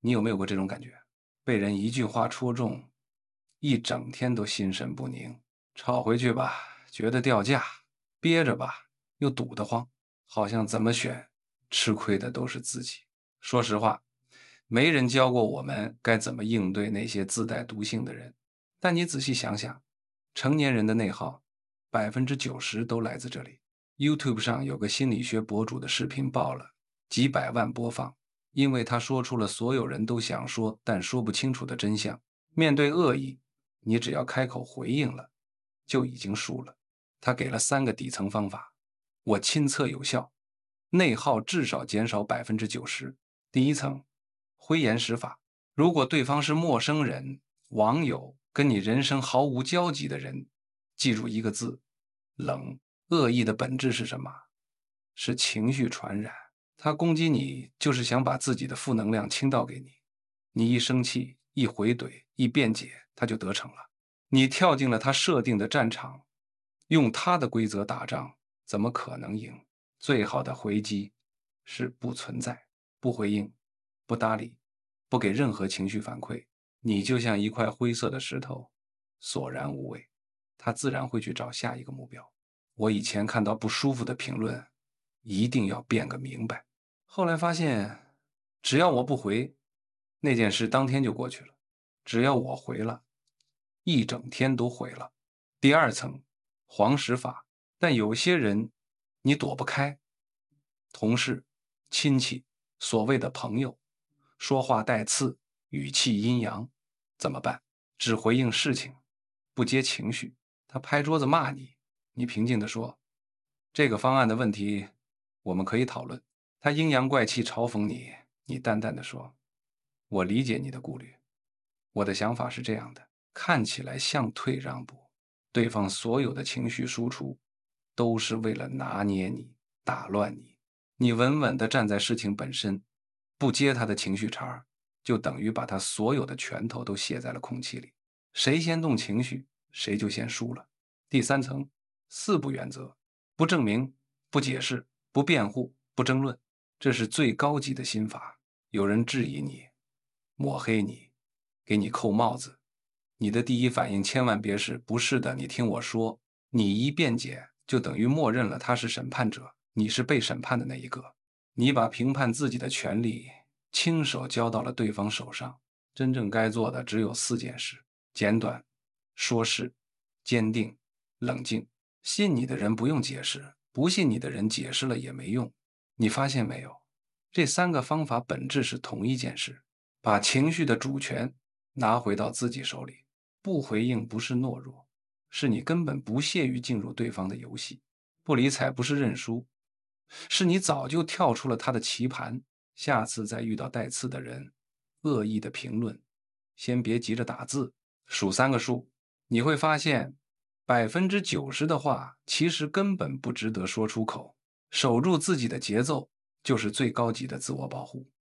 你有没有过这种感觉？被人一句话戳中，一整天都心神不宁。吵回去吧，觉得掉价；憋着吧，又堵得慌。好像怎么选，吃亏的都是自己。说实话，没人教过我们该怎么应对那些自带毒性的人。但你仔细想想，成年人的内耗90%都来自这里。YouTube 上有个心理学博主的视频爆了，几百万播放，因为他说出了所有人都想说但说不清楚的真相。面对恶意，你只要开口回应了，就已经输了。他给了3个底层方法，我亲测有效，内耗至少减少90%。第一层，灰岩石法。如果对方是陌生人、网友，跟你人生毫无交集的人，记住一个字：冷。恶意的本质是什么？是情绪传染。他攻击你，就是想把自己的负能量倾倒给你。你一生气，一回怼，一辩解，他就得逞了。你跳进了他设定的战场，用他的规则打仗，怎么可能赢？最好的回击是不存在，不回应，不搭理，不给任何情绪反馈。你就像一块灰色的石头，索然无味，他自然会去找下一个目标。我以前看到不舒服的评论，一定要辩个明白。后来发现，只要我不回，那件事当天就过去了；只要我回了，一整天都毁了。第二层，黄石法。但有些人你躲不开，同事、亲戚、所谓的朋友，说话带刺，语气阴阳，怎么办？只回应事情，不接情绪。他拍桌子骂你，你平静地说：“这个方案的问题，我们可以讨论。”他阴阳怪气嘲讽你，你淡淡地说：“我理解你的顾虑，我的想法是这样的。”看起来像退让步，对方所有的情绪输出都是为了拿捏你、打乱你。你稳稳地站在事情本身，不接他的情绪茬，就等于把他所有的拳头都卸在了空气里。谁先动情绪，谁就先输了。第三层，4不原则：不证明、不解释、不辩护、不争论，这是最高级的心法。有人质疑你、抹黑你、给你扣帽子，你的第一反应千万别是“不是的，你听我说”。你一辩解，就等于默认了他是审判者，你是被审判的那一个。你把评判自己的权利亲手交到了对方手上。真正该做的只有4件事：简短、说事、坚定、冷静。信你的人不用解释，不信你的人解释了也没用。你发现没有，这3个方法本质是同一件事，把情绪的主权拿回到自己手里。不回应不是懦弱，是你根本不屑于进入对方的游戏。不理睬不是认输，是你早就跳出了他的棋盘。下次再遇到带刺的人、恶意的评论，先别急着打字，数3个数，你会发现90%的话其实根本不值得说出口。守住自己的节奏，就是最高级的自我保护。